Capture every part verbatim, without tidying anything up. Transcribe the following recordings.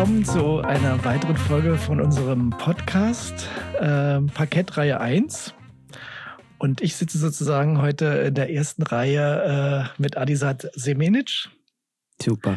willkommen zu einer weiteren Folge von unserem Podcast, äh, Parkettreihe eins. Und ich sitze sozusagen heute in der ersten Reihe äh, mit Adisat Semenic. Super.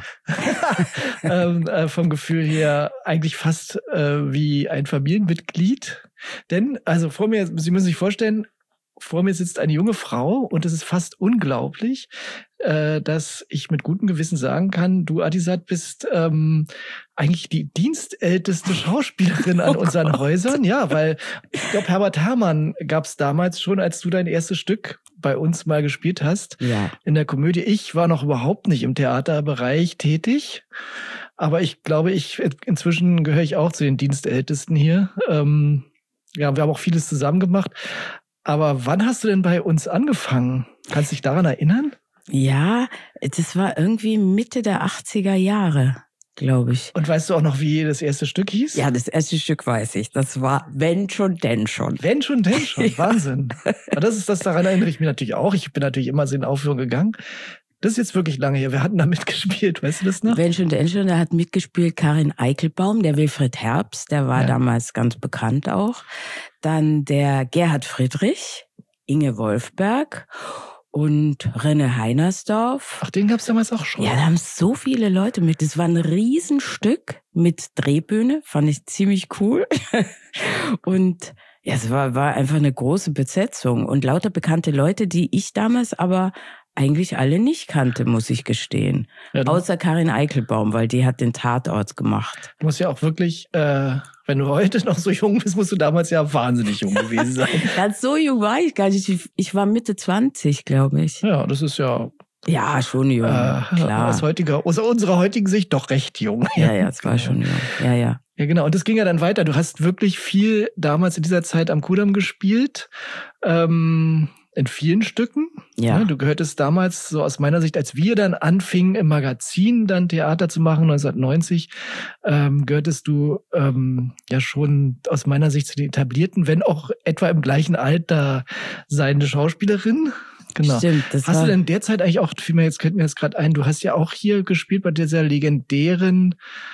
ähm, äh, vom Gefühl her eigentlich fast äh, wie ein Familienmitglied. Denn, also vor mir, Sie müssen sich vorstellen, vor mir sitzt eine junge Frau und es ist fast unglaublich, äh, dass ich mit gutem Gewissen sagen kann, du, Adisat, bist ähm, eigentlich die dienstälteste Schauspielerin an oh unseren Gott. Häusern. Ja, weil ich glaube, Herbert Herrmann gab es damals schon, als du dein erstes Stück bei uns mal gespielt hast, ja. in der Komödie. Ich war noch überhaupt nicht im Theaterbereich tätig, aber ich glaube, ich inzwischen gehöre ich auch zu den Dienstältesten hier. Ähm, ja, wir haben auch vieles zusammen gemacht. Aber wann hast du denn bei uns angefangen? Kannst du dich daran erinnern? Ja, das war irgendwie Mitte der achtziger Jahre, glaube ich. Und weißt du auch noch, wie das erste Stück hieß? Ja, das erste Stück weiß ich. Das war Wenn schon, denn schon. Wenn schon, denn schon. Ja. Wahnsinn. Aber das ist das, daran erinnere ich mich natürlich auch. Ich bin natürlich immer so in Aufführungen gegangen. Das ist jetzt wirklich lange her. Wir hatten da mitgespielt, weißt du das noch? Wenn schon, denn schon. Da hat mitgespielt Karin Eichelbaum, der Wilfried Herbst, der war ja. damals ganz bekannt auch. Dann der Gerhard Friedrich, Inge Wolfberg und René Heinersdorf. Ach, den gab's damals auch schon? Ja, da haben so viele Leute mit. Das war ein Riesenstück mit Drehbühne, fand ich ziemlich cool. Und ja, es war, war einfach eine große Besetzung und lauter bekannte Leute, die ich damals aber eigentlich alle nicht kannte, muss ich gestehen. Ja, außer Karin Eichelbaum, weil die hat den Tatort gemacht. Du musst ja auch wirklich, äh, wenn du heute noch so jung bist, musst du damals ja wahnsinnig jung gewesen sein. Ganz so jung war ich gar nicht. Ich, ich war Mitte zwanzig, glaube ich. Ja, das ist ja... Ja, schon jung, äh, klar. Aus heutiger, aus unserer heutigen Sicht doch recht jung. Ja, ja, es war schon jung. Ja, ja. Ja, genau. Und das ging ja dann weiter. Du hast wirklich viel damals in dieser Zeit am Kudamm gespielt. Ähm... In vielen Stücken. Ja. Du gehörtest damals, so aus meiner Sicht, als wir dann anfingen, im Magazin dann Theater zu machen, neunzehnhundertneunzig, ähm, gehörtest du ähm, ja schon aus meiner Sicht zu den etablierten, wenn auch etwa im gleichen Alter seiende Schauspielerin. Genau. Stimmt, das hast war... du denn derzeit eigentlich auch, fiel mir jetzt, könnte mir jetzt gerade ein, du hast ja auch hier gespielt bei dieser legendären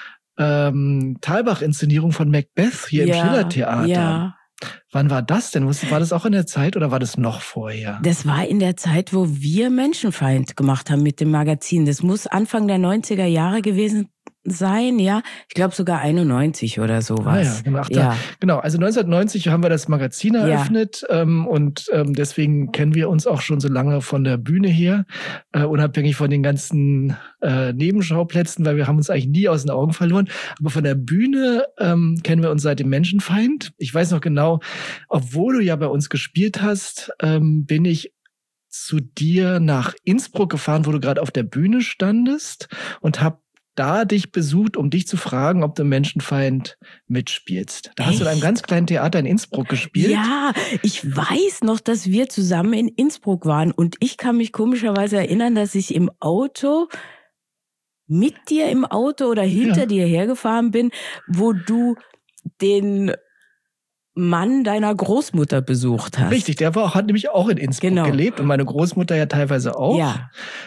ähm, Thalbach-Inszenierung von Macbeth hier ja, im Schillertheater. Ja. Wann war das denn? War das auch in der Zeit oder war das noch vorher? Das war in der Zeit, wo wir Menschenfeind gemacht haben mit dem Magazin. Das muss Anfang der neunziger Jahre gewesen sein, ja. Ich glaube sogar einundneunzig oder sowas. Ah ja, genau. Ach, da, ja. genau. Also neunzehnhundertneunzig haben wir das Magazin eröffnet ja. ähm, und ähm, deswegen kennen wir uns auch schon so lange von der Bühne her, äh, unabhängig von den ganzen äh, Nebenschauplätzen, weil wir haben uns eigentlich nie aus den Augen verloren. Aber von der Bühne ähm, kennen wir uns seit dem Menschenfeind. Ich weiß noch genau, obwohl du ja bei uns gespielt hast, ähm, bin ich zu dir nach Innsbruck gefahren, wo du gerade auf der Bühne standest und habe da dich besucht, um dich zu fragen, ob du Menschenfeind mitspielst. Da Echt? Hast du in einem ganz kleinen Theater in Innsbruck gespielt. Ja, ich weiß noch, dass wir zusammen in Innsbruck waren und ich kann mich komischerweise erinnern, dass ich im Auto mit dir im Auto oder hinter ja. dir hergefahren bin, wo du den Mann deiner Großmutter besucht hast. Richtig, der war, hat nämlich auch in Innsbruck genau. gelebt und meine Großmutter ja teilweise auch. Ja.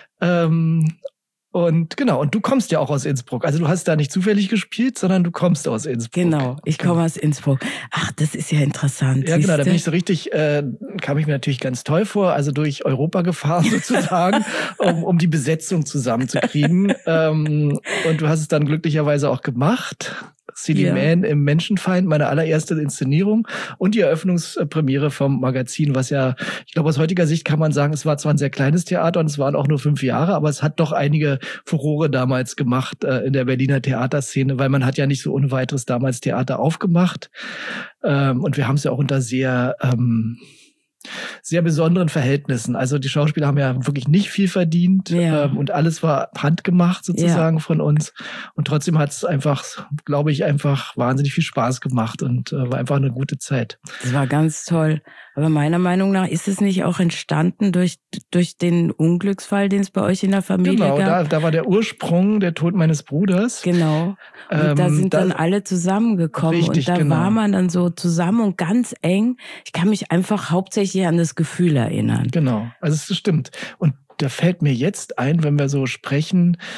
Ähm, Und genau, und du kommst ja auch aus Innsbruck. Also du hast da nicht zufällig gespielt, sondern du kommst aus Innsbruck. Genau, ich komme aus Innsbruck. Ach, das ist ja interessant. Ja, genau, da bin ich so richtig, äh, kam ich mir natürlich ganz toll vor, also durch Europa gefahren sozusagen, um, um die Besetzung zusammenzukriegen. ähm, und du hast es dann glücklicherweise auch gemacht. Silly ja. Man im Menschenfeind, meine allererste Inszenierung und die Eröffnungspremiere vom Magazin, was ja, ich glaube, aus heutiger Sicht kann man sagen, es war zwar ein sehr kleines Theater und es waren auch nur fünf Jahre, aber es hat doch einige Furore damals gemacht äh, in der Berliner Theaterszene, weil man hat ja nicht so ohne weiteres damals Theater aufgemacht. Ähm, und wir haben es ja auch unter sehr ähm, sehr besonderen Verhältnissen. Also die Schauspieler haben ja wirklich nicht viel verdient ja. ähm, und alles war handgemacht sozusagen ja. von uns. Und trotzdem hat es einfach, glaube ich, einfach wahnsinnig viel Spaß gemacht und äh, war einfach eine gute Zeit. Das war ganz toll. Aber meiner Meinung nach ist es nicht auch entstanden durch durch den Unglücksfall, den es bei euch in der Familie genau, gab? Genau, da, da war der Ursprung, der Tod meines Bruders. Genau. Und ähm, da sind da, dann alle zusammengekommen richtig, und da genau. war man dann so zusammen und ganz eng. Ich kann mich einfach hauptsächlich an das Gefühl erinnern. Genau, also es stimmt. Und da fällt mir jetzt ein, wenn wir so sprechen,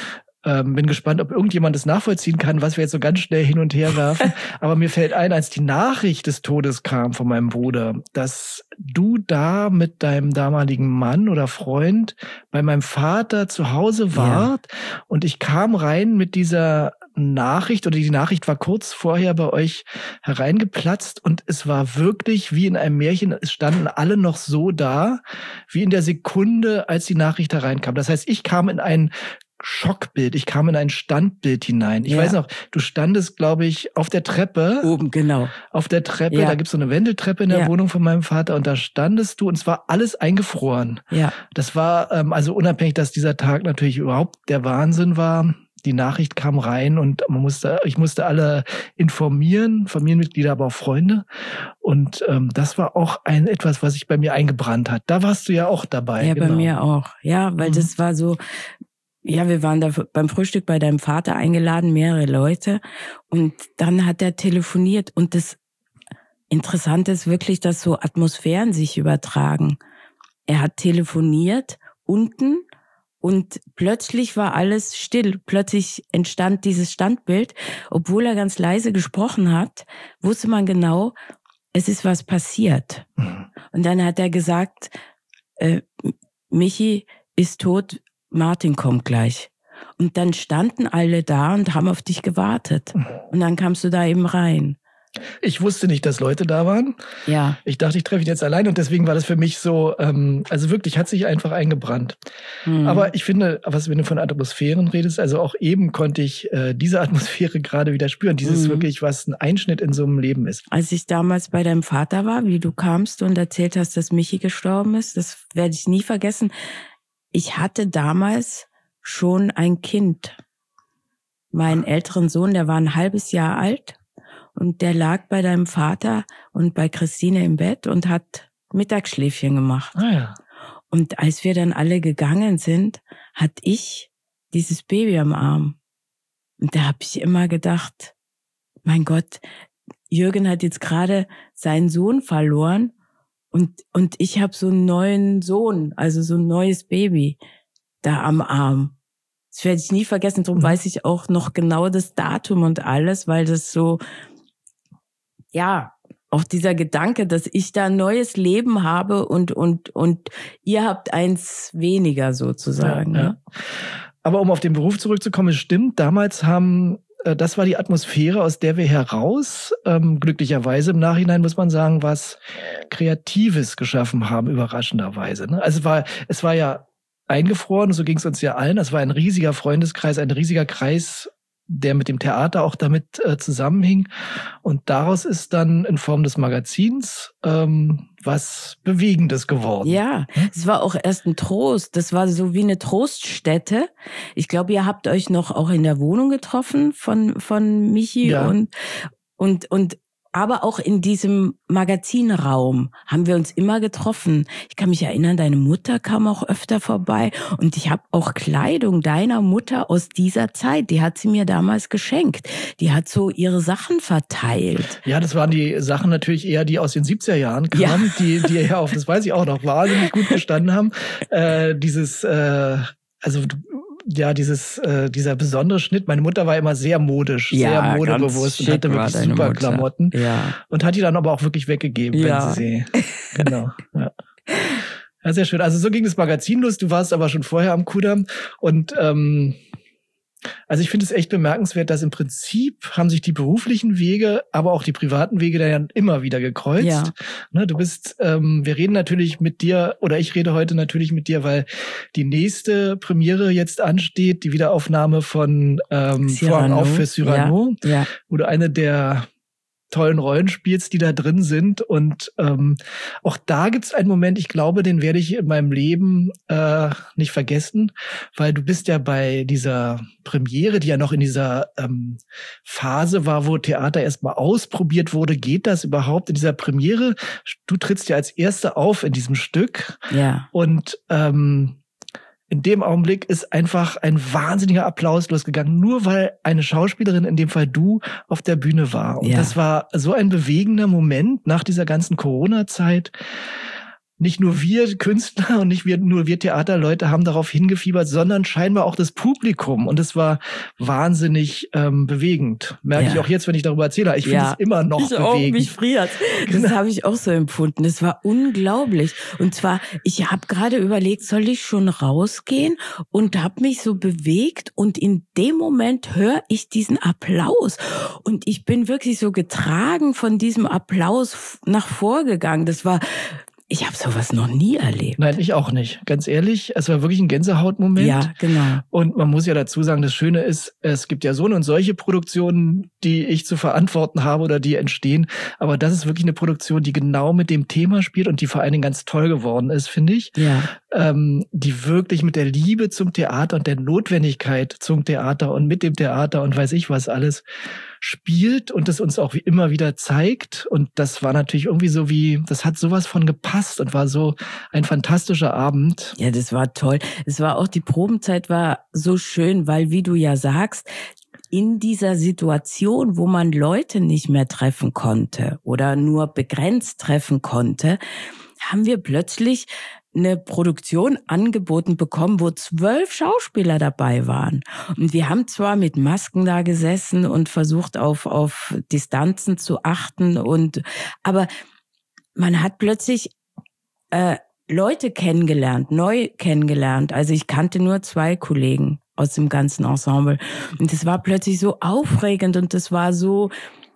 ähm, bin gespannt, ob irgendjemand das nachvollziehen kann, was wir jetzt so ganz schnell hin und her werfen. Aber mir fällt ein, als die Nachricht des Todes kam von meinem Bruder, dass du da mit deinem damaligen Mann oder Freund bei meinem Vater zu Hause wart. Ja. Und ich kam rein mit dieser Nachricht, oder die Nachricht war kurz vorher bei euch hereingeplatzt, und es war wirklich wie in einem Märchen. Es standen alle noch so da, wie in der Sekunde, als die Nachricht hereinkam. Das heißt, ich kam in ein Schockbild, ich kam in ein Standbild hinein. Ich ja. weiß noch, du standest, glaube ich, auf der Treppe. Oben, genau. Auf der Treppe, ja. da gibt's so eine Wendeltreppe in der ja. Wohnung von meinem Vater, und da standest du, und es war alles eingefroren. Ja. Das war, ähm, also unabhängig, dass dieser Tag natürlich überhaupt der Wahnsinn war. Die Nachricht kam rein, und man musste, ich musste alle informieren, Familienmitglieder, aber auch Freunde. Und ähm, das war auch ein etwas, was sich bei mir eingebrannt hat. Da warst du ja auch dabei. Ja, genau. Bei mir auch. Ja, weil mhm. das war so, ja, wir waren da beim Frühstück bei deinem Vater eingeladen, mehrere Leute. Und dann hat er telefoniert. Und das Interessante ist wirklich, dass so Atmosphären sich übertragen. Er hat telefoniert unten, und plötzlich war alles still. Plötzlich entstand dieses Standbild. Obwohl er ganz leise gesprochen hat, wusste man genau, es ist was passiert. Mhm. Und dann hat er gesagt, äh, Michi ist tot, Martin kommt gleich. Und dann standen alle da und haben auf dich gewartet. Mhm. Und dann kamst du da eben rein. Ich wusste nicht, dass Leute da waren. Ja. Ich dachte, ich treffe ihn jetzt allein, und deswegen war das für mich so, ähm, also wirklich, hat sich einfach eingebrannt. Mhm. Aber ich finde, was, wenn du von Atmosphären redest, also auch eben konnte ich äh, diese Atmosphäre gerade wieder spüren. Dieses mhm. wirklich, was ein Einschnitt in so einem Leben ist. Als ich damals bei deinem Vater war, wie du kamst und erzählt hast, dass Michi gestorben ist, das werde ich nie vergessen. Ich hatte damals schon ein Kind. Meinen älteren Sohn, der war ein halbes Jahr alt. Und der lag bei deinem Vater und bei Christine im Bett und hat Mittagsschläfchen gemacht. Ah, ja. Und als wir dann alle gegangen sind, hatte ich dieses Baby am Arm. Und da habe ich immer gedacht, mein Gott, Jürgen hat jetzt gerade seinen Sohn verloren, und und ich habe so einen neuen Sohn, also so ein neues Baby da am Arm. Das werde ich nie vergessen, darum mhm. weiß ich auch noch genau das Datum und alles, weil das so, ja, auch dieser Gedanke, dass ich da ein neues Leben habe und und und ihr habt eins weniger sozusagen. Ja, ja. Ja. Aber um auf den Beruf zurückzukommen, es stimmt, damals haben, äh, das war die Atmosphäre, aus der wir heraus, ähm, glücklicherweise im Nachhinein muss man sagen, was Kreatives geschaffen haben, überraschenderweise. Ne? Also es war, es war ja eingefroren, so ging es uns ja allen. Es war ein riesiger Freundeskreis, ein riesiger Kreis, der mit dem Theater auch damit äh, zusammenhing. Und daraus ist dann in Form des Magazins ähm, was Bewegendes geworden. Ja, hm? Es war auch erst ein Trost. Das war so wie eine Troststätte. Ich glaube, ihr habt euch noch auch in der Wohnung getroffen von von Michi ja. und und und aber auch in diesem Magazinraum haben wir uns immer getroffen. Ich kann mich erinnern, deine Mutter kam auch öfter vorbei, und ich habe auch Kleidung deiner Mutter aus dieser Zeit, die hat sie mir damals geschenkt. Die hat so ihre Sachen verteilt. Ja, das waren die Sachen natürlich eher, die aus den siebziger Jahren kamen, ja. die die ja auf, das weiß ich auch noch, wahnsinnig gut gestanden haben. Äh, dieses, äh, also ja, dieses, äh, dieser besondere Schnitt. Meine Mutter war immer sehr modisch, ja, sehr modebewusst und hatte wirklich super Mutter. Klamotten. Ja. Und hat die dann aber auch wirklich weggegeben, ja. wenn sie sie. Genau. Ja. Ja, sehr schön. Also so ging das Magazin los. Du warst aber schon vorher am Kudamm. Und ähm, also ich finde es echt bemerkenswert, dass im Prinzip haben sich die beruflichen Wege, aber auch die privaten Wege da ja immer wieder gekreuzt. Ja. Ne, du bist, ähm, wir reden natürlich mit dir, oder ich rede heute natürlich mit dir, weil die nächste Premiere jetzt ansteht, die Wiederaufnahme von ähm, Vorhang auf für Cyrano, ja. Ja. wo du eine der tollen Rollen spielst, die da drin sind. Und ähm, auch da gibt's einen Moment, ich glaube, den werde ich in meinem Leben äh, nicht vergessen, weil du bist ja bei dieser Premiere, die ja noch in dieser ähm, Phase war, wo Theater erstmal ausprobiert wurde, geht das überhaupt in dieser Premiere? Du trittst ja als Erste auf in diesem Stück. Ja. Und ähm, in dem Augenblick ist einfach ein wahnsinniger Applaus losgegangen, nur weil eine Schauspielerin, in dem Fall du, auf der Bühne war. Und ja. das war so ein bewegender Moment nach dieser ganzen Corona-Zeit. nicht nur wir Künstler und nicht wir, nur wir Theaterleute haben darauf hingefiebert, sondern scheinbar auch das Publikum. Und es war wahnsinnig ähm, bewegend. Merke ja. ich auch jetzt, wenn ich darüber erzähle. Ich finde ja. es immer noch ich bewegend. Auch, mich friert. Das genau. habe ich auch so empfunden. Das war unglaublich. Und zwar, ich habe gerade überlegt, soll ich schon rausgehen? Und habe mich so bewegt. Und in dem Moment höre ich diesen Applaus. Und ich bin wirklich so getragen von diesem Applaus nach vorgegangen. Das war... Ich habe sowas noch nie erlebt. Nein, ich auch nicht. Ganz ehrlich, es war wirklich ein Gänsehautmoment. Ja, genau. Und man muss ja dazu sagen, das Schöne ist, es gibt ja so und solche Produktionen, die ich zu verantworten habe oder die entstehen. Aber das ist wirklich eine Produktion, die genau mit dem Thema spielt und die vor allen Dingen ganz toll geworden ist, finde ich. Ja. Ähm, die wirklich mit der Liebe zum Theater und der Notwendigkeit zum Theater und mit dem Theater und weiß ich was alles spielt und es uns auch wie immer wieder zeigt. Und das war natürlich irgendwie so wie, das hat sowas von gepasst und war so ein fantastischer Abend. Ja, das war toll. Es war auch, die Probenzeit war so schön, weil, wie du ja sagst, in dieser Situation, wo man Leute nicht mehr treffen konnte oder nur begrenzt treffen konnte, haben wir plötzlich eine Produktion angeboten bekommen, wo zwölf Schauspieler dabei waren. Und wir haben zwar mit Masken da gesessen und versucht, auf, auf Distanzen zu achten, und aber man hat plötzlich äh, Leute kennengelernt, neu kennengelernt. Also ich kannte nur zwei Kollegen aus dem ganzen Ensemble. Und das war plötzlich so aufregend und das war so...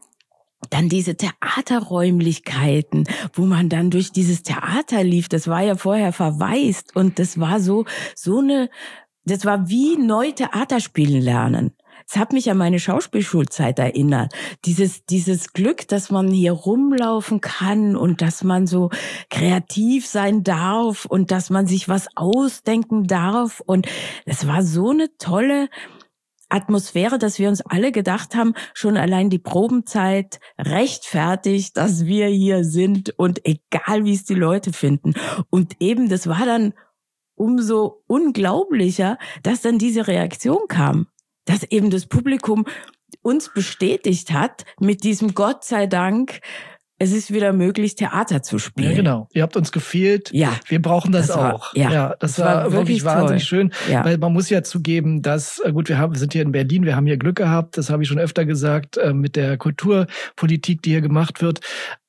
Dann diese Theaterräumlichkeiten, wo man dann durch dieses Theater lief, das war ja vorher verwaist und das war so, so eine, das war wie neu Theater spielen lernen. Es hat mich an meine Schauspielschulzeit erinnert. Dieses, dieses Glück, dass man hier rumlaufen kann und dass man so kreativ sein darf und dass man sich was ausdenken darf, und es war so eine tolle Atmosphäre, dass wir uns alle gedacht haben, schon allein die Probenzeit rechtfertigt, dass wir hier sind und egal, wie es die Leute finden. Und eben, das war dann umso unglaublicher, dass dann diese Reaktion kam, dass eben das Publikum uns bestätigt hat mit diesem Gott sei Dank, es ist wieder möglich, Theater zu spielen. Ja, genau. Ihr habt uns gefehlt. Ja. Wir brauchen das, das war, auch. Ja, ja das, das war, war wirklich wahnsinnig schön. Ja. Weil man muss ja zugeben, dass, gut, wir haben, wir sind hier in Berlin, wir haben hier Glück gehabt, das habe ich schon öfter gesagt, mit der Kulturpolitik, die hier gemacht wird.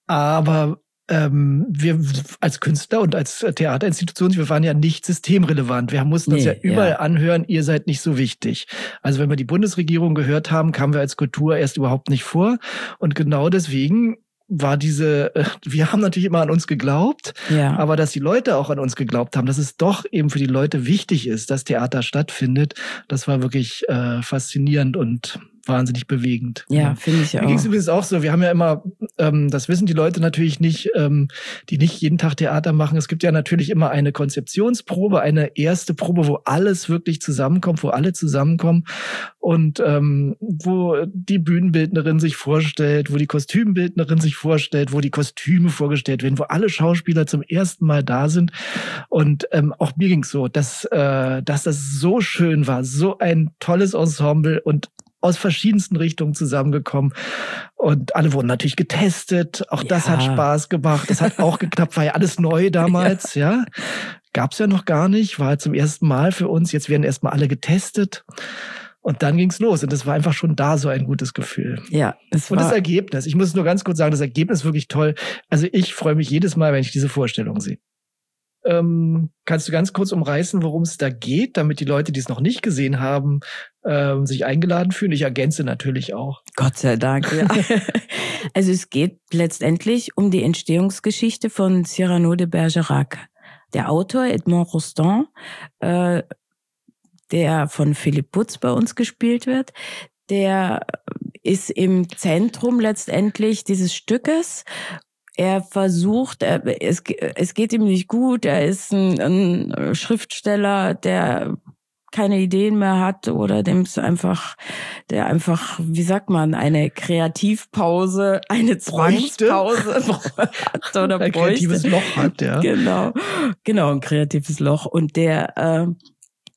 Aber ähm, wir als Künstler und als Theaterinstitution, wir waren ja nicht systemrelevant. Wir mussten uns nee, ja überall ja. anhören, ihr seid nicht so wichtig. Also wenn wir die Bundesregierung gehört haben, kamen wir als Kultur erst überhaupt nicht vor. Und genau deswegen war diese, wir haben natürlich immer an uns geglaubt, ja. aber dass die Leute auch an uns geglaubt haben, dass es doch eben für die Leute wichtig ist, dass Theater stattfindet, das war wirklich äh, faszinierend und wahnsinnig bewegend. Ja, ja. finde ich auch. Mir ging es übrigens auch so, wir haben ja immer, ähm, das wissen die Leute natürlich nicht, ähm, die nicht jeden Tag Theater machen. Es gibt ja natürlich immer eine Konzeptionsprobe, eine erste Probe, wo alles wirklich zusammenkommt, wo alle zusammenkommen und ähm, wo die Bühnenbildnerin sich vorstellt, wo die Kostümbildnerin sich vorstellt, wo die Kostüme vorgestellt werden, wo alle Schauspieler zum ersten Mal da sind. Und ähm, auch mir ging es so, dass, äh, dass das so schön war, so ein tolles Ensemble und aus verschiedensten Richtungen zusammengekommen. Und alle wurden natürlich getestet. Auch das ja. hat Spaß gemacht. Das hat auch geklappt. War ja alles neu damals, ja. ja. Gab's ja noch gar nicht. War zum ersten Mal für uns. Jetzt werden erstmal alle getestet. Und dann ging's los. Und das war einfach schon da so ein gutes Gefühl. Ja. Es war Und das Ergebnis. Ich muss nur ganz kurz sagen, das Ergebnis ist wirklich toll. Also ich freue mich jedes Mal, wenn ich diese Vorstellung sehe. Ähm, kannst du ganz kurz umreißen, worum es da geht, damit die Leute, die es noch nicht gesehen haben, ähm, sich eingeladen fühlen? Ich ergänze natürlich auch. Gott sei Dank, ja. Also es geht letztendlich um die Entstehungsgeschichte von Cyrano de Bergerac. Der Autor Edmond Rostand, äh, der von Philipp Putz bei uns gespielt wird, der ist im Zentrum letztendlich dieses Stückes. Er versucht, er, es, es geht ihm nicht gut, er ist ein, ein Schriftsteller, der keine Ideen mehr hat oder dem es einfach, der einfach, wie sagt man, eine Kreativpause, eine Zwangspause hat oder ein bräuchte. kreatives Loch hat, ja. Genau, genau, ein kreatives Loch. Und der, äh,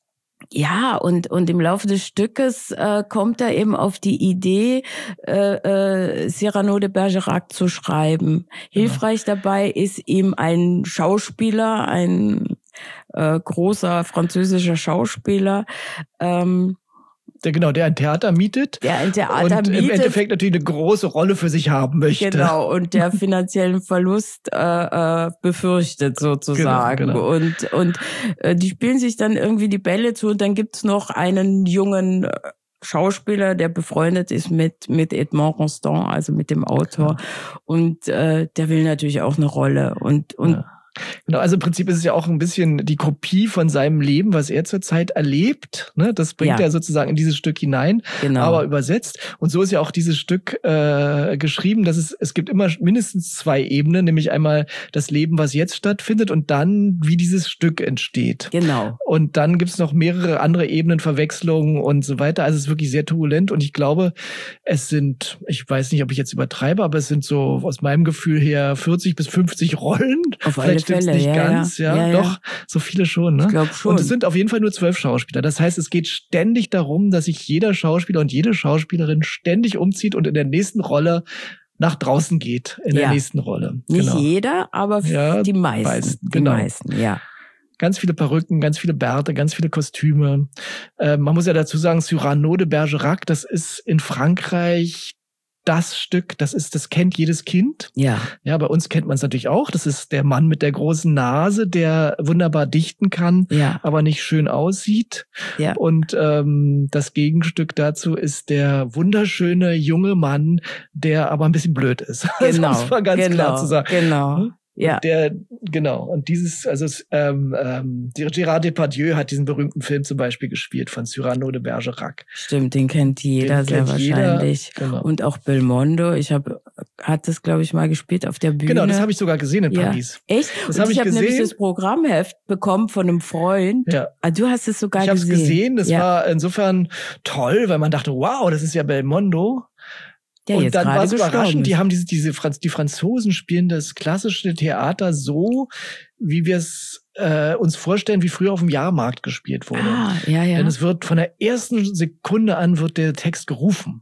Ja, und und im Laufe des Stückes äh, kommt er eben auf die Idee, äh, äh, Cyrano de Bergerac zu schreiben. Hilfreich genau. dabei ist ihm ein Schauspieler, ein äh, großer französischer Schauspieler, ähm, Der, genau, der ein Theater mietet. Der ein Theater und mietet. im Endeffekt natürlich eine große Rolle für sich haben möchte. Genau, und der finanziellen Verlust äh, äh, befürchtet sozusagen. Genau, genau. Und, und äh, die spielen sich dann irgendwie die Bälle zu und dann gibt's noch einen jungen Schauspieler, der befreundet ist mit mit Edmond Rostand, also mit dem Autor. Ja. Und äh, der will natürlich auch eine Rolle. Und, und ja. Genau, also im Prinzip ist es ja auch ein bisschen die Kopie von seinem Leben, was er zurzeit erlebt. Ne? Das bringt ja. er sozusagen in dieses Stück hinein, genau. aber übersetzt. Und so ist ja auch dieses Stück äh, geschrieben, dass es es gibt immer mindestens zwei Ebenen, nämlich einmal das Leben, was jetzt stattfindet und dann, wie dieses Stück entsteht. Genau. Und dann gibt es noch mehrere andere Ebenen, Verwechslungen und so weiter. Also es ist wirklich sehr turbulent und ich glaube, es sind, ich weiß nicht, ob ich jetzt übertreibe, aber es sind so aus meinem Gefühl her vierzig bis fünfzig Rollen. Auf alle Stimmt's nicht ja, ganz, ja, ja, ja, doch, so viele schon, ne? Ich glaube schon. Und es sind auf jeden Fall nur zwölf Schauspieler. Das heißt, es geht ständig darum, dass sich jeder Schauspieler und jede Schauspielerin ständig umzieht und in der nächsten Rolle nach draußen geht, in ja. der nächsten Rolle. Nicht genau. jeder, aber ja, die meisten. meisten genau. Die meisten, ja. Ganz viele Perücken, ganz viele Bärte, ganz viele Kostüme. Äh, man muss ja dazu sagen, Cyrano de Bergerac, das ist in Frankreich das Stück, das ist, das kennt jedes Kind. Ja. Ja, bei uns kennt man es natürlich auch. Das ist der Mann mit der großen Nase, der wunderbar dichten kann, ja. aber nicht schön aussieht. Ja. Und ähm, das Gegenstück dazu ist der wunderschöne junge Mann, der aber ein bisschen blöd ist. Genau. Das muss man ganz genau. klar zu sagen. Genau. Ja. Der, genau. Und dieses, also ähm, ähm, Gérard Depardieu hat diesen berühmten Film zum Beispiel gespielt von Cyrano de Bergerac. Stimmt, den kennt jeder den sehr kennt wahrscheinlich. Jeder, genau. Und auch Belmondo. Ich habe, hat das glaube ich mal gespielt auf der Bühne. Genau, das habe ich sogar gesehen in ja. Paris. Echt? Das habe ich, ich habe gesehen. nämlich das Programmheft bekommen von einem Freund. Ja. Ah, du hast es sogar ich gesehen. Ich habe es gesehen. Das ja. war insofern toll, weil man dachte, wow, das ist ja Belmondo. Der und dann war es überraschend, ist. die haben diese, diese Franz, die Franzosen spielen das klassische Theater so, wie wir es äh, uns vorstellen, wie früher auf dem Jahrmarkt gespielt wurde. Ah, ja, ja. Denn es wird von der ersten Sekunde an wird der Text gerufen.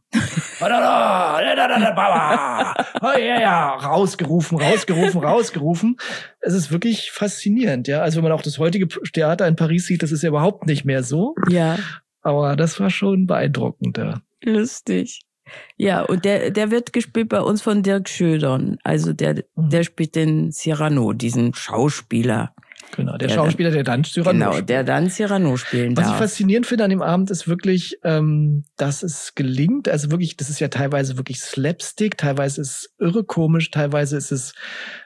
rausgerufen, rausgerufen, rausgerufen. Es ist wirklich faszinierend, ja. Also wenn man auch das heutige Theater in Paris sieht, das ist ja überhaupt nicht mehr so. Ja. Aber das war schon beeindruckend, ja. Lustig. Ja, und der der wird gespielt bei uns von Dirk Schödern. Also der mhm. der spielt den Cyrano, diesen Schauspieler. Genau, der, der Schauspieler, der dann Cyrano Genau, spielt. der dann Cyrano spielen darf. Was ich faszinierend finde an dem Abend ist wirklich, ähm, dass es gelingt. Also wirklich, das ist ja teilweise wirklich Slapstick, teilweise ist es irre komisch, teilweise ist es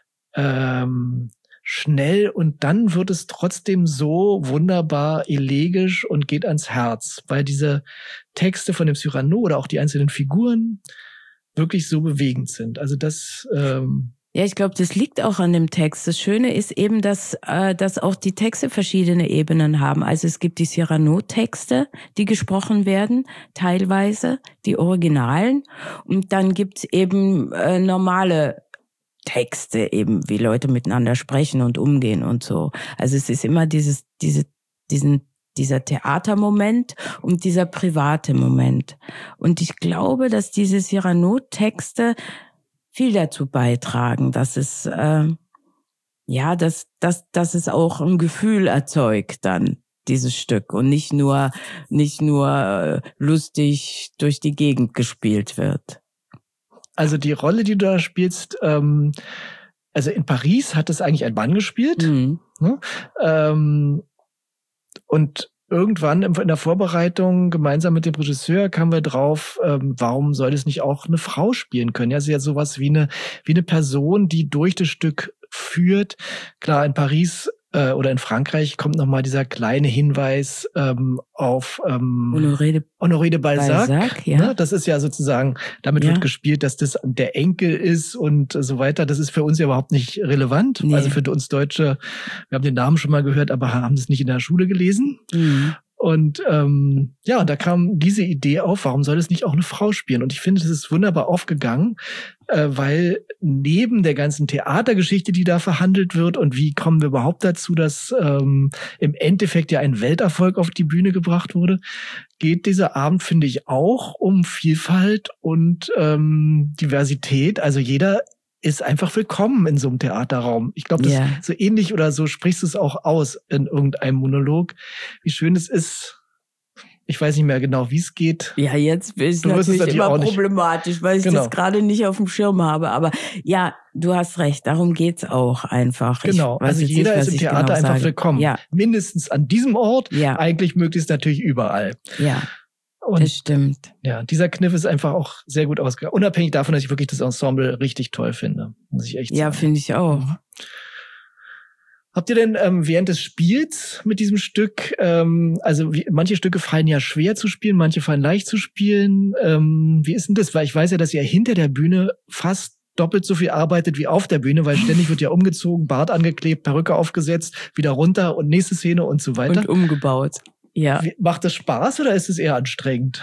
ähm, schnell und dann wird es trotzdem so wunderbar elegisch und geht ans Herz, weil diese Texte von dem Cyrano oder auch die einzelnen Figuren wirklich so bewegend sind. Also das ähm ja, ich glaube, das liegt auch an dem Text. Das Schöne ist eben, dass äh, dass auch die Texte verschiedene Ebenen haben. Also es gibt die Cyrano-Texte, die gesprochen werden, teilweise die Originalen, und dann gibt's eben äh, normale Texte, eben wie Leute miteinander sprechen und umgehen und so. Also es ist immer dieses diese diesen dieser Theatermoment und dieser private Moment. Und ich glaube, dass diese Cyrano-Texte viel dazu beitragen, dass es äh, ja, dass dass dass es auch ein Gefühl erzeugt dann, dieses Stück, und nicht nur nicht nur äh, lustig durch die Gegend gespielt wird. Also die Rolle, die du da spielst, ähm, also in Paris hat es eigentlich ein Mann gespielt. Mhm. Ne? Ähm, und irgendwann in der Vorbereitung gemeinsam mit dem Regisseur kamen wir drauf, ähm, warum soll es nicht auch eine Frau spielen können? Ja, sie ist ja sowas wie eine wie eine Person, die durch das Stück führt. Klar, in Paris äh, oder in Frankreich kommt nochmal dieser kleine Hinweis ähm, auf ähm, Honoré de, Honoré de Balzac. Balzac ja. Ne? Das ist ja sozusagen, damit ja. wird gespielt, dass das der Enkel ist und so weiter. Das ist für uns ja überhaupt nicht relevant. Nee. Also für uns Deutsche, wir haben den Namen schon mal gehört, aber haben das nicht in der Schule gelesen. Mhm. Und ähm, ja, da kam diese Idee auf, warum soll es nicht auch eine Frau spielen? Und ich finde, das ist wunderbar aufgegangen, äh, weil neben der ganzen Theatergeschichte, die da verhandelt wird und wie kommen wir überhaupt dazu, dass ähm, im Endeffekt ja ein Welterfolg auf die Bühne gebracht wurde, geht dieser Abend, finde ich, auch um Vielfalt und ähm, Diversität. Also jeder ist einfach willkommen in so einem Theaterraum. Ich glaube, das Ja. ist so ähnlich oder so sprichst du es auch aus in irgendeinem Monolog, wie schön es ist. Ich weiß nicht mehr genau, wie es geht. Ja, jetzt ist Du wirst es natürlich natürlich immer auch nicht- problematisch, weil ich Genau. das gerade nicht auf dem Schirm habe. Aber ja, du hast recht, darum geht's auch einfach. Genau, Ich weiß also jetzt jeder nicht, was ist im ich Theater genau einfach sage. willkommen. Ja, Mindestens an diesem Ort, ja, eigentlich möglichst natürlich überall. ja, Und das stimmt. ja, dieser Kniff ist einfach auch sehr gut ausgegangen. Unabhängig davon, dass ich wirklich das Ensemble richtig toll finde, muss ich echt Ja, sagen. finde ich auch. Mhm. Habt ihr denn ähm, während des Spiels mit diesem Stück, ähm, also wie, manche Stücke fallen ja schwer zu spielen, manche fallen leicht zu spielen. Ähm, wie ist denn das? Weil ich weiß ja, dass ihr hinter der Bühne fast doppelt so viel arbeitet wie auf der Bühne, weil ständig wird ja umgezogen, Bart angeklebt, Perücke aufgesetzt, wieder runter und nächste Szene und so weiter. Und umgebaut. Ja, Wie, macht das Spaß oder ist es eher anstrengend?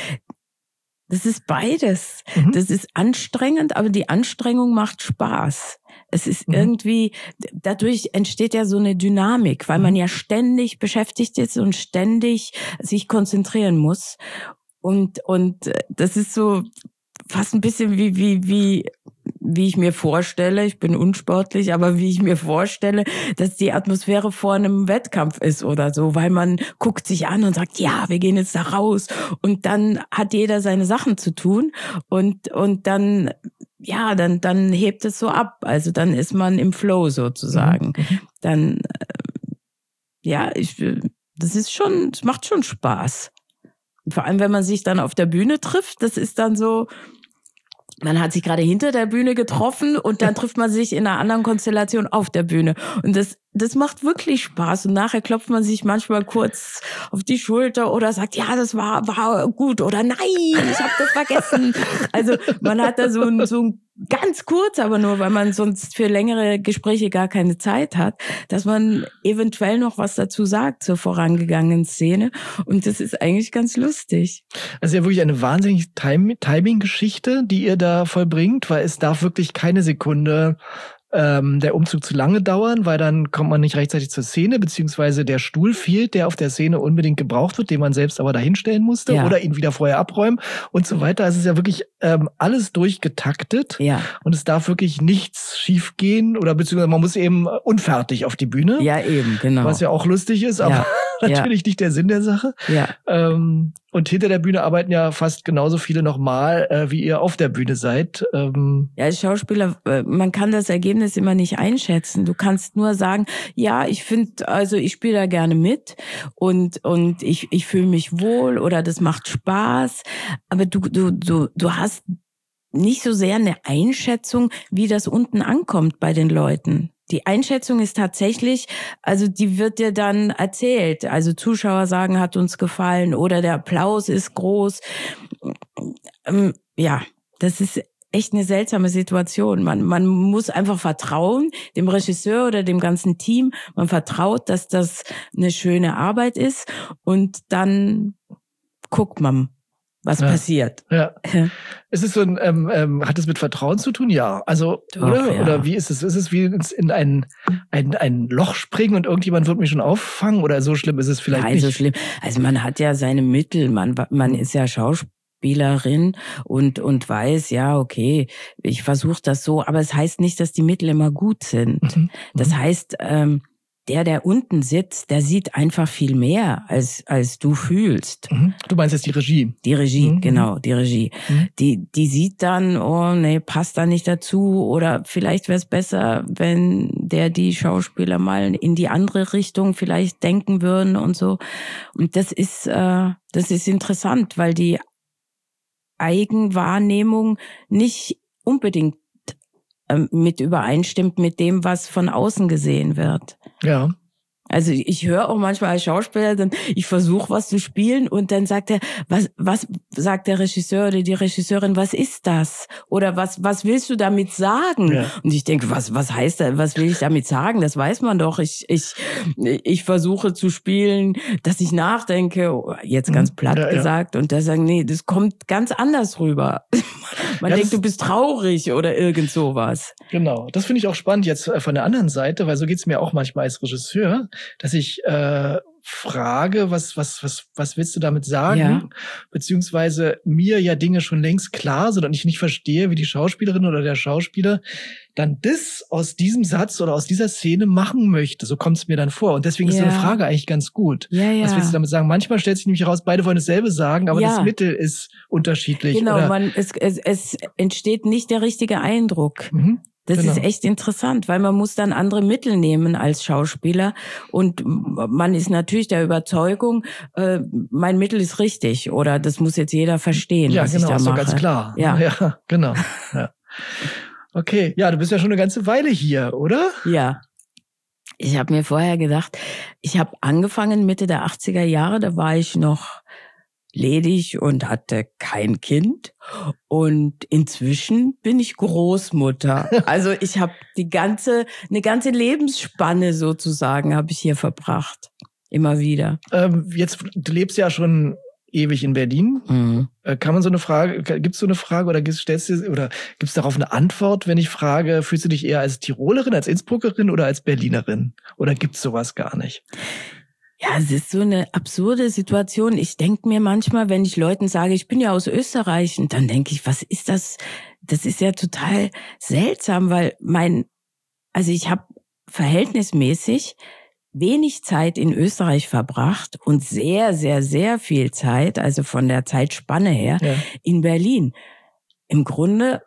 das ist beides. Mhm. Das ist anstrengend, aber die Anstrengung macht Spaß. Es ist Mhm. irgendwie, dadurch entsteht ja so eine Dynamik, weil Mhm. man ja ständig beschäftigt ist und ständig sich konzentrieren muss. Und, und das ist so fast ein bisschen wie, wie, wie, wie ich mir vorstelle, ich bin unsportlich, aber wie ich mir vorstelle, dass die Atmosphäre vor einem Wettkampf ist oder so, weil man guckt sich an und sagt, ja, wir gehen jetzt da raus und dann hat jeder seine Sachen zu tun und, und dann, ja, dann, dann hebt es so ab, also dann ist man im Flow sozusagen. Mhm. Dann, äh, ja, ich, das ist schon, es macht schon Spaß. Vor allem, wenn man sich dann auf der Bühne trifft, das ist dann so, man hat sich gerade hinter der Bühne getroffen und dann trifft man sich in einer anderen Konstellation auf der Bühne. Und das, das macht wirklich Spaß. Und nachher klopft man sich manchmal kurz auf die Schulter oder sagt, ja, das war, war gut oder nein, ich habe das vergessen. Also man hat da so ein, so ein ganz kurz, aber nur, weil man sonst für längere Gespräche gar keine Zeit hat, dass man eventuell noch was dazu sagt zur vorangegangenen Szene. Und das ist eigentlich ganz lustig. Also ja wirklich eine wahnsinnige Tim- Timing-Geschichte, die ihr da vollbringt, weil es darf wirklich keine Sekunde ähm, der Umzug zu lange dauern, weil dann kommt man nicht rechtzeitig zur Szene, beziehungsweise der Stuhl fehlt, der auf der Szene unbedingt gebraucht wird, den man selbst aber dahinstellen musste Ja. oder ihn wieder vorher abräumen und so weiter. Also es ist ja wirklich ähm, alles durchgetaktet Ja, und es darf wirklich nichts schiefgehen oder beziehungsweise man muss eben unfertig auf die Bühne, ja eben, genau. was ja auch lustig ist, aber Ja. natürlich nicht der Sinn der Sache. Ja, Ähm, und hinter der Bühne arbeiten ja fast genauso viele nochmal, äh, wie ihr auf der Bühne seid. Ähm, ja, als Schauspieler, äh, man kann das Ergebnis immer nicht einschätzen. Du kannst nur sagen, ja, ich finde, also ich spiele da gerne mit und und ich ich fühle mich wohl oder das macht Spaß. Aber du du du du hast nicht so sehr eine Einschätzung, wie das unten ankommt bei den Leuten. Die Einschätzung ist tatsächlich, also die wird dir dann erzählt. Also Zuschauer sagen, hat uns gefallen oder der Applaus ist groß. Ähm, ja, das ist echt eine seltsame Situation. Man, man muss einfach vertrauen, dem Regisseur oder dem ganzen Team. Man vertraut, dass das eine schöne Arbeit ist und dann guckt man, was Ja. passiert. ja. Ist es so ein, ähm, ähm, hat es mit Vertrauen zu tun? Ja. Also, Doch, oder? ja. Oder wie ist es? Ist es wie ins- in ein, ein, ein Loch springen und irgendjemand wird mich schon auffangen? Oder so schlimm ist es vielleicht Nein, nicht? so schlimm. Also man hat ja seine Mittel, man, man ist ja Schauspielerin und, und weiß, ja, okay, ich versuche das so, aber es heißt nicht, dass die Mittel immer gut sind. Mhm. Das heißt, ähm, der, der unten sitzt, der sieht einfach viel mehr, als, als du fühlst. Mhm. Du meinst jetzt die Regie? Die Regie, Mhm. genau, die Regie. Mhm. Die, die sieht dann, oh nee, passt da nicht dazu oder vielleicht wäre es besser, wenn der, die Schauspieler mal in die andere Richtung vielleicht denken würden und so. Und das ist, äh, das ist interessant, weil die Eigenwahrnehmung nicht unbedingt äh, mit übereinstimmt mit dem, was von außen gesehen wird. Ja. Also ich höre auch manchmal als Schauspieler, dann ich versuche was zu spielen und dann sagt er, was was sagt der Regisseur oder die Regisseurin, was ist das? Oder was was willst du damit sagen? Ja. Und ich denke, was was heißt das? Was will ich damit sagen? Das weiß man doch. Ich ich ich versuche zu spielen, dass ich nachdenke, jetzt ganz platt ja, gesagt ja. und da sagen, nee, das kommt ganz anders rüber. Man ja, denkt, du bist traurig oder irgend sowas. Genau, das finde ich auch spannend jetzt von der anderen Seite, weil so geht's mir auch manchmal als Regisseur, dass ich äh, frage, was was was was willst du damit sagen? Ja. Beziehungsweise mir ja Dinge schon längst klar sind und ich nicht verstehe, wie die Schauspielerin oder der Schauspieler dann das aus diesem Satz oder aus dieser Szene machen möchte. So kommt es mir dann vor. Und deswegen ja. ist so eine Frage eigentlich ganz gut. Ja, ja. Was willst du damit sagen? Manchmal stellt sich nämlich heraus, beide wollen dasselbe sagen, aber ja. das Mittel ist unterschiedlich. Genau, oder? man, es, es, es entsteht nicht der richtige Eindruck. Mhm. Das genau. ist echt interessant, weil man muss dann andere Mittel nehmen als Schauspieler und man ist natürlich der Überzeugung, äh, mein Mittel ist richtig oder das muss jetzt jeder verstehen, ja, was genau, ich da ist mache. Ja, ganz klar. Ja, ja genau. Ja. Okay, ja, du bist ja schon eine ganze Weile hier, oder? Ja. Ich habe mir vorher gedacht, ich habe angefangen Mitte der achtziger Jahre, da war ich noch ledig und hatte kein Kind und inzwischen bin ich Großmutter. Also ich habe die ganze eine ganze Lebensspanne sozusagen habe ich hier verbracht, immer wieder. Ähm, jetzt du lebst ja schon ewig in Berlin. Mhm. Kann man so eine Frage, gibt's so eine Frage oder stellst du oder gibt's darauf eine Antwort, wenn ich frage, fühlst du dich eher als Tirolerin, als Innsbruckerin oder als Berlinerin? Oder gibt's sowas gar nicht? Ja, es ist so eine absurde Situation. Ich denke mir manchmal, wenn ich Leuten sage, ich bin ja aus Österreich, und dann denke ich, was ist das? Das ist ja total seltsam, weil mein, also ich habe verhältnismäßig wenig Zeit in Österreich verbracht und sehr, sehr, sehr viel Zeit, also von der Zeitspanne her, ja. in Berlin. Im Grunde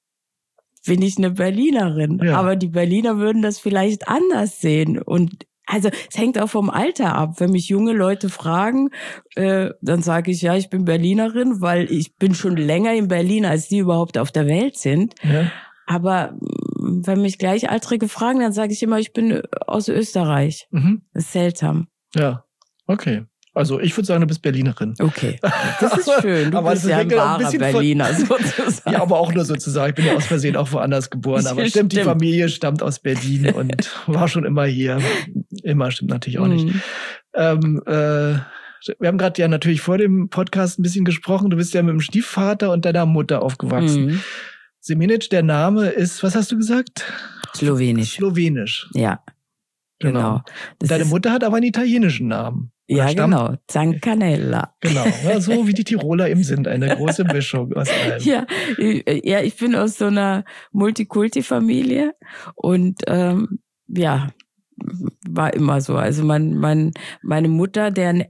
bin ich eine Berlinerin, ja. aber die Berliner würden das vielleicht anders sehen und also es hängt auch vom Alter ab. Wenn mich junge Leute fragen, äh, dann sage ich, ja, ich bin Berlinerin, weil ich bin schon länger in Berlin, als die überhaupt auf der Welt sind. Ja. Aber wenn mich Gleichaltrige fragen, dann sage ich immer, ich bin aus Österreich. Mhm. Das ist seltsam. Ja, okay. Also ich würde sagen, du bist Berlinerin. Okay, das ist schön. Du aber bist ja ein wahrer ein Berliner von, sozusagen. Ja, aber auch nur sozusagen. Ich bin ja aus Versehen auch woanders geboren. Aber stimmt, stimmt, die Familie stammt aus Berlin und war schon immer hier. Immer stimmt natürlich auch nicht. Mhm. Ähm, äh, wir haben gerade ja natürlich vor dem Podcast ein bisschen gesprochen. Du bist ja mit dem Stiefvater und deiner Mutter aufgewachsen. Mhm. Semenic, der Name ist, was hast du gesagt? Slowenisch. Slowenisch. Ja, genau. genau. Deine Mutter hat aber einen italienischen Namen. Ja, genau. Zancanella. Genau, ja, so wie die Tiroler eben sind. Eine große Mischung aus allem. Ja, ja, ich bin aus so einer Multikulti-Familie und ähm, ja, war immer so. Also mein, mein, meine Mutter, deren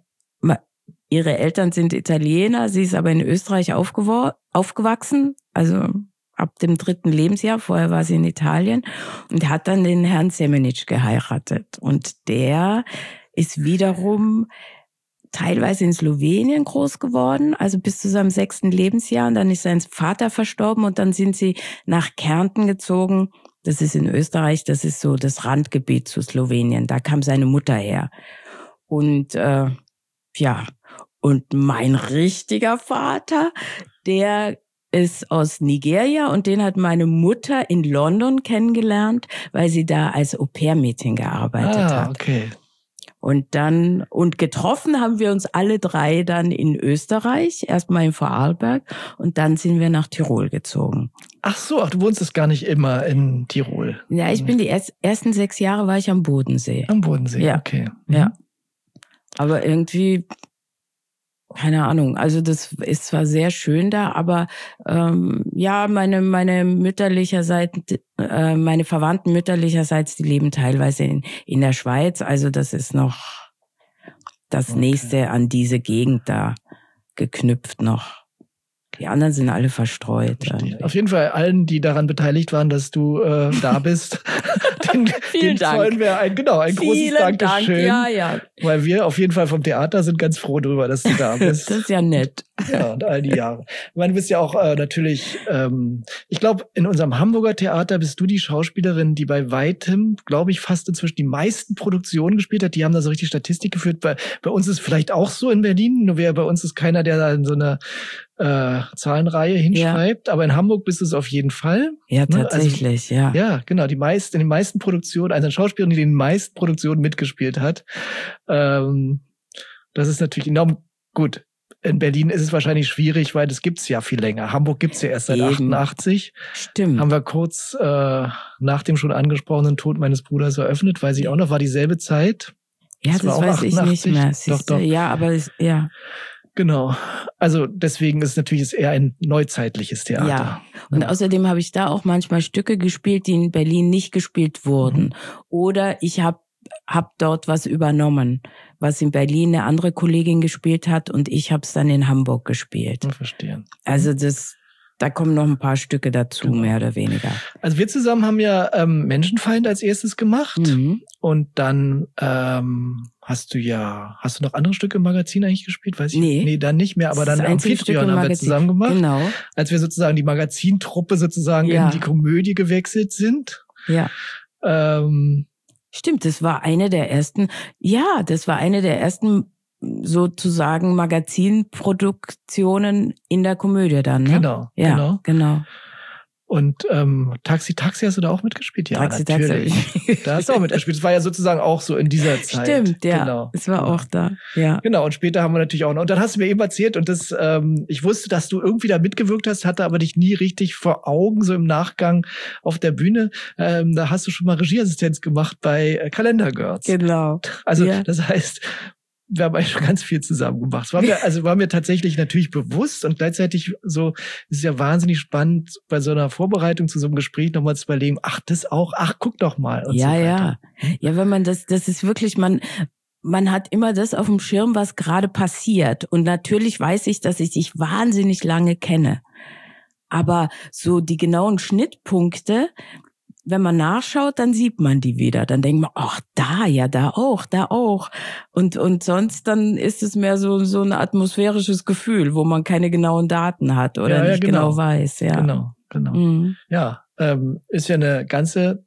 ihre Eltern sind Italiener, sie ist aber in Österreich aufgewo- aufgewachsen, also ab dem dritten Lebensjahr, vorher war sie in Italien und hat dann den Herrn Semenic geheiratet. Und der ist wiederum teilweise in Slowenien groß geworden, also bis zu seinem sechsten Lebensjahr. Und dann ist sein Vater verstorben und dann sind sie nach Kärnten gezogen. Das ist in Österreich, das ist so das Randgebiet zu Slowenien. Da kam seine Mutter her. Und äh, ja, und mein richtiger Vater, der ist aus Nigeria und den hat meine Mutter in London kennengelernt, weil sie da als Au-pair-Mädchen gearbeitet ah, hat. Okay. Und dann, und getroffen haben wir uns alle drei dann in Österreich, erstmal in Vorarlberg und dann sind wir nach Tirol gezogen. Ach so, ach, du wohnst gar nicht immer in Tirol. Ja, ich bin die erst, ersten sechs Jahre war ich am Bodensee. Am Bodensee, ja. Okay. Mhm. Ja. Aber irgendwie, keine Ahnung, also das ist zwar sehr schön da, aber ähm, ja, meine meine mütterlicherseits, äh, meine Verwandten mütterlicherseits, die leben teilweise in in der Schweiz, also das ist noch das okay. Nächste an diese Gegend da geknüpft noch. Die anderen sind alle verstreut. Auf jeden Fall allen, die daran beteiligt waren, dass du äh, da bist. den Vielen den Dank. zollen wir ein, genau, ein Vielen großes Dankeschön. Dank. Ja, ja. Weil wir auf jeden Fall vom Theater sind ganz froh drüber, dass du da bist. Das ist ja nett. Ja, und all die Jahre. Ich meine, du bist ja auch äh, natürlich, ähm, ich glaube, in unserem Hamburger Theater bist du die Schauspielerin, die bei weitem, glaube ich, fast inzwischen die meisten Produktionen gespielt hat. Die haben da so richtig Statistik geführt. Bei, bei uns ist es vielleicht auch so in Berlin, nur wer, bei uns ist keiner, der da in so einer äh, Zahlenreihe hinschreibt. Ja. Aber in Hamburg bist du es auf jeden Fall. Ja, tatsächlich, ne? also, ja. Ja, genau. Die meisten, in den meisten Produktionen, also eine Schauspielerin, die in den meisten Produktionen mitgespielt hat. Ähm, das ist natürlich enorm gut. In Berlin ist es wahrscheinlich schwierig, weil das gibt's ja viel länger. Hamburg gibt's ja erst seit Eben. achtundachtzig. Stimmt. Haben wir kurz äh, nach dem schon angesprochenen Tod meines Bruders eröffnet, weiß ich auch noch, war dieselbe Zeit. Ja, das, das weiß achtundachtzig. Ich nicht mehr. Doch, doch. Ja, aber es, ja. Genau. Also deswegen ist es natürlich eher ein neuzeitliches Theater. Ja. Und ja. außerdem habe ich da auch manchmal Stücke gespielt, die in Berlin nicht gespielt wurden. Mhm. Oder ich habe hab dort was übernommen, was in Berlin eine andere Kollegin gespielt hat und ich habe es dann in Hamburg gespielt. Ich verstehe. Also das, da kommen noch ein paar Stücke dazu, genau. mehr oder weniger. Also wir zusammen haben ja ähm, Menschenfeind als erstes gemacht mhm. und dann ähm, hast du ja, hast du noch andere Stücke im Magazin eigentlich gespielt? Weiß ich nee. Nee, dann nicht mehr, aber dann Amphitryon haben wir zusammen gemacht. Genau. Als wir sozusagen die Magazintruppe sozusagen ja. in die Komödie gewechselt sind. Ja. Ähm, Stimmt, das war eine der ersten, ja, das war eine der ersten sozusagen Magazinproduktionen in der Komödie dann, ne? Genau, ja, genau. genau. Und ähm, Taxi Taxi hast du da auch mitgespielt? Ja, Taxi, natürlich. Taxi. Da hast du auch mitgespielt. Das war ja sozusagen auch so in dieser Zeit. Stimmt, ja. Genau. Es war auch da, ja. Genau, und später haben wir natürlich auch noch. Und dann hast du mir eben erzählt, und das, ähm, ich wusste, dass du irgendwie da mitgewirkt hast, hatte aber dich nie richtig vor Augen, so im Nachgang auf der Bühne. Ähm, da hast du schon mal Regieassistenz gemacht bei äh, Calendar Girls. Genau. Also ja. das heißt, wir haben eigentlich schon ganz viel zusammen gemacht. War mir, also war mir tatsächlich natürlich bewusst und gleichzeitig so, es ist ja wahnsinnig spannend, bei so einer Vorbereitung zu so einem Gespräch nochmal zu überlegen, ach, das auch, ach, guck doch mal. Und ja, so weiter. ja. Ja, wenn man das, das ist wirklich, man, man hat immer das auf dem Schirm, was gerade passiert. Und natürlich weiß ich, dass ich dich wahnsinnig lange kenne. Aber so die genauen Schnittpunkte, wenn man nachschaut, dann sieht man die wieder. Dann denkt man, ach, da, ja, da auch, da auch. Und, und sonst dann ist es mehr so, so ein atmosphärisches Gefühl, wo man keine genauen Daten hat oder ja, ja, nicht genau. genau weiß, ja. Genau, genau. Mhm. Ja, ähm, ist ja eine ganze,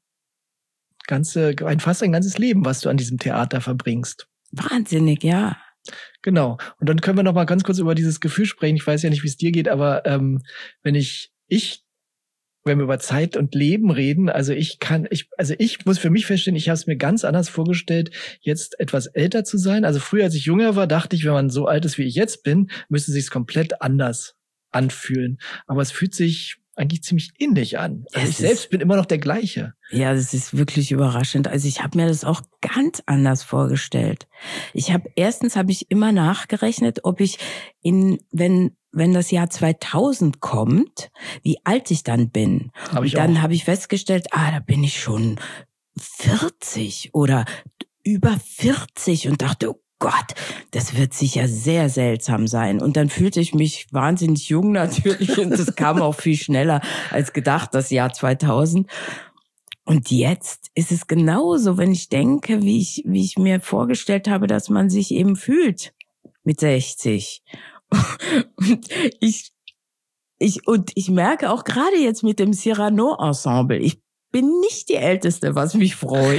ganze, ein, fast ein ganzes Leben, was du an diesem Theater verbringst. Wahnsinnig, ja. Genau. Und dann können wir noch mal ganz kurz über dieses Gefühl sprechen. Ich weiß ja nicht, wie es dir geht, aber ähm, wenn ich, ich wenn wir über Zeit und Leben reden, also ich kann, ich, also ich muss für mich feststellen, ich habe es mir ganz anders vorgestellt, jetzt etwas älter zu sein. Also früher, als ich jünger war, dachte ich, wenn man so alt ist, wie ich jetzt bin, müsste es sich komplett anders anfühlen. Aber es fühlt sich eigentlich ziemlich ähnlich an. Also ich selbst bin immer noch der gleiche. Ja, das ist wirklich überraschend. Also ich habe mir das auch ganz anders vorgestellt. Ich habe erstens habe ich immer nachgerechnet, ob ich in wenn wenn das Jahr zweitausend kommt, wie alt ich dann bin. Hab ich und dann auch. habe ich festgestellt, ah, da bin ich schon vierzig oder über vierzig und dachte, oh Gott, das wird sicher sehr seltsam sein. Und dann fühlte ich mich wahnsinnig jung natürlich und das kam auch viel schneller als gedacht, das Jahr zweitausend. Und jetzt ist es genauso, wenn ich denke, wie ich, wie ich mir vorgestellt habe, dass man sich eben fühlt mit sechzig. Und ich, ich, und ich merke auch gerade jetzt mit dem Cyrano-Ensemble, ich bin nicht die Älteste, was mich freut.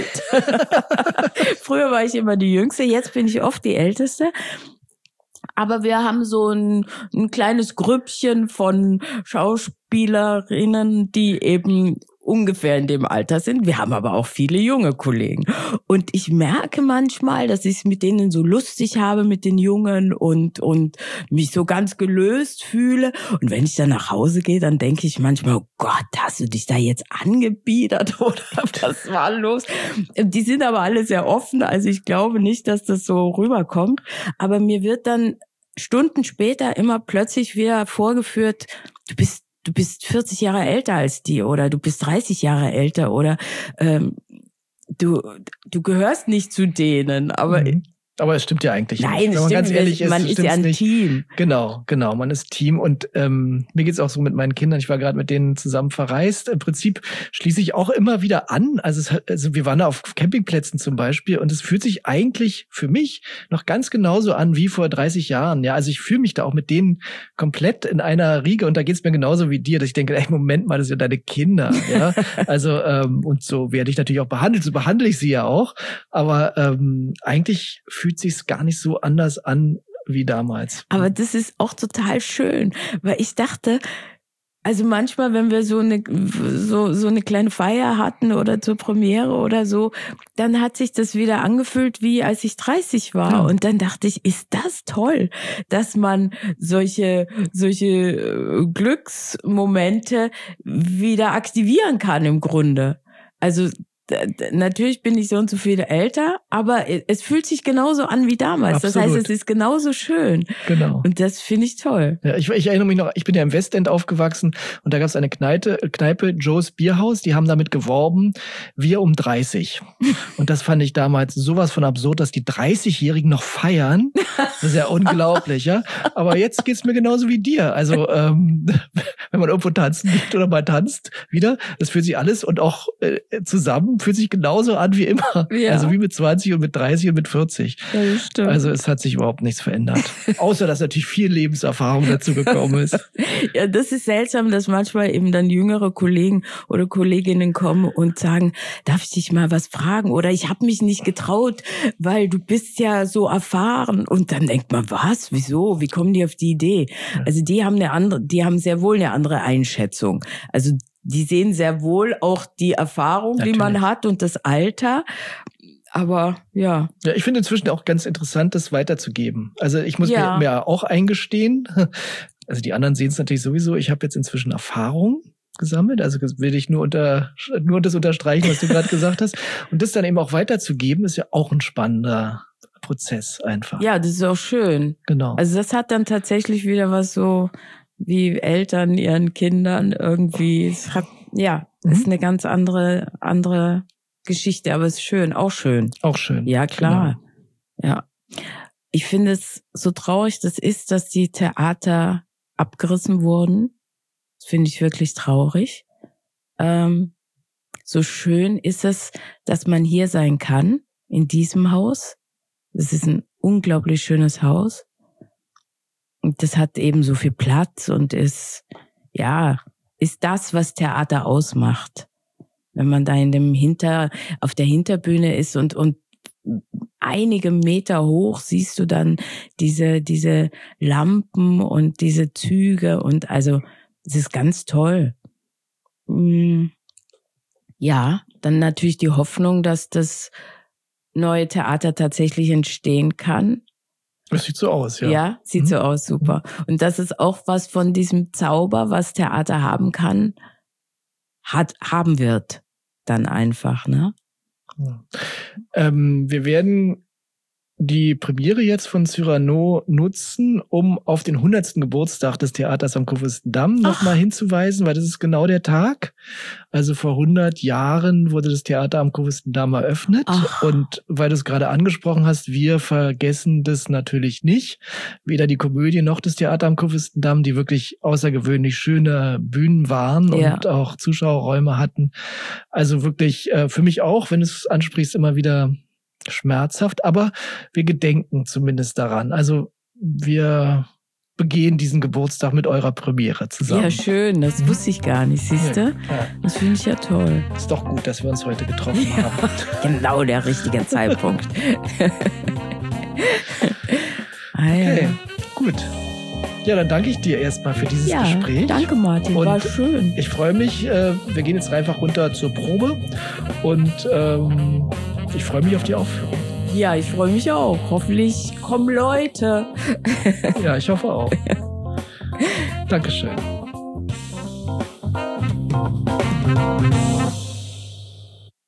Früher war ich immer die Jüngste, jetzt bin ich oft die Älteste. Aber wir haben so ein, ein kleines Grüppchen von Schauspielerinnen, die eben ungefähr in dem Alter sind. Wir haben aber auch viele junge Kollegen. Und ich merke manchmal, dass ich es mit denen so lustig habe, mit den Jungen und und mich so ganz gelöst fühle. Und wenn ich dann nach Hause gehe, dann denke ich manchmal, oh Gott, hast du dich da jetzt angebiedert oder was war los? Die sind aber alle sehr offen, also ich glaube nicht, dass das so rüberkommt. Aber mir wird dann Stunden später immer plötzlich wieder vorgeführt, du bist Du bist vierzig Jahre älter als die oder du bist dreißig Jahre älter oder ähm, du du gehörst nicht zu denen. Aber mhm. Aber es stimmt ja eigentlich Nein, nicht. Wenn man stimmt, ganz ehrlich ist, man ist ja ein nicht. Team. Genau, genau, man ist Team und ähm, mir geht's auch so mit meinen Kindern. Ich war gerade mit denen zusammen verreist. Im Prinzip schließe ich auch immer wieder an. Also, es hat, also wir waren da auf Campingplätzen zum Beispiel und es fühlt sich eigentlich für mich noch ganz genauso an wie vor dreißig Jahren. Ja, also ich fühle mich da auch mit denen komplett in einer Riege und da geht's mir genauso wie dir, dass ich denke, ey, Moment mal, das sind ja deine Kinder. Ja, also ähm, und so werde ich natürlich auch behandelt. So behandle ich sie ja auch. Aber ähm, eigentlich fühlt sich's gar nicht so anders an wie damals. Aber das ist auch total schön, weil ich dachte, also manchmal, wenn wir so eine so so eine kleine Feier hatten oder zur Premiere oder so, dann hat sich das wieder angefühlt, wie als ich dreißig war. Ja. Und dann dachte ich, ist das toll, dass man solche solche Glücksmomente wieder aktivieren kann im Grunde. Also natürlich bin ich so und so viel älter, aber es fühlt sich genauso an wie damals. Absolut. Das heißt, es ist genauso schön. Genau. Und das finde ich toll. Ja, ich, ich erinnere mich noch, ich bin ja im Westend aufgewachsen und da gab es eine Kneipe, Kneipe, Joe's Bierhaus, die haben damit geworben, wir um dreißig. Und das fand ich damals sowas von absurd, dass die dreißigjährigen noch feiern. Das ist ja unglaublich, ja. Aber jetzt geht's mir genauso wie dir. Also ähm, wenn man irgendwo tanzen geht oder mal tanzt wieder, das fühlt sich alles und auch äh, zusammen fühlt sich genauso an wie immer. Ja. Also wie mit zwanzig und mit dreißig und mit vierzig. Ja, das stimmt. Also es hat sich überhaupt nichts verändert. Außer, dass natürlich viel Lebenserfahrung dazu gekommen ist. Ja, das ist seltsam, dass manchmal eben dann jüngere Kollegen oder Kolleginnen kommen und sagen, darf ich dich mal was fragen? Oder ich habe mich nicht getraut, weil du bist ja so erfahren. Und dann denkt man, was? Wieso? Wie kommen die auf die Idee? Ja. Also die haben eine andere, die haben sehr wohl eine andere Einschätzung. Also die sehen sehr wohl auch die Erfahrung, Natürlich. die man hat und das Alter. Aber ja. Ja, ich finde inzwischen auch ganz interessant, das weiterzugeben. Also ich muss ja. mir, mir auch eingestehen, also die anderen sehen es natürlich sowieso, ich habe jetzt inzwischen Erfahrung gesammelt. Also will ich nur unter nur das unterstreichen, was du gerade gesagt hast. Und das dann eben auch weiterzugeben, ist ja auch ein spannender Prozess einfach. Ja, das ist auch schön. Genau. Also das hat dann tatsächlich wieder was so wie Eltern ihren Kindern irgendwie, es hat, ja, mhm. ist eine ganz andere, andere Geschichte, aber es ist schön, auch schön. Auch schön. Ja, klar. Genau. Ja. Ich finde es so traurig, das ist, dass die Theater abgerissen wurden. Das finde ich wirklich traurig. Ähm, so schön ist es, dass man hier sein kann, in diesem Haus. Das ist ein unglaublich schönes Haus. Und das hat eben so viel Platz und ist, ja, ist das, was Theater ausmacht. Wenn man da in dem Hinter, auf der Hinterbühne ist und, und einige Meter hoch siehst du dann diese, diese Lampen und diese Züge und also, es ist ganz toll. Ja, dann natürlich die Hoffnung, dass das neue Theater tatsächlich entstehen kann. Das sieht so aus, ja. Ja, sieht mhm. so aus, super. Und das ist auch was von diesem Zauber, was Theater haben kann, hat, haben wird dann einfach, ne? Ja. Ähm, wir werden die Premiere jetzt von Cyrano nutzen, um auf den hundertsten Geburtstag des Theaters am Kurfürstendamm nochmal hinzuweisen, weil das ist genau der Tag. Also vor hundert Jahren wurde das Theater am Kurfürstendamm eröffnet. Ach. Und weil du es gerade angesprochen hast, wir vergessen das natürlich nicht. Weder die Komödie noch das Theater am Kurfürstendamm, die wirklich außergewöhnlich schöne Bühnen waren ja. und auch Zuschauerräume hatten. Also wirklich äh, für mich auch, wenn du es ansprichst, immer wieder schmerzhaft, aber wir gedenken zumindest daran. Also wir begehen diesen Geburtstag mit eurer Premiere zusammen. Ja, schön. Das mhm. wusste ich gar nicht, siehst du? Ja, ja. Das finde ich ja toll. Ist doch gut, dass wir uns heute getroffen ja, haben. Genau der richtige Zeitpunkt. ah, ja. Okay, gut. Ja, dann danke ich dir erstmal für dieses ja, Gespräch. Danke, Martin. Und war schön. Ich freue mich. Äh, wir gehen jetzt einfach runter zur Probe und ähm, ich freue mich auf die Aufführung. Ja, ich freue mich auch. Hoffentlich kommen Leute. Ja, ich hoffe auch. Dankeschön.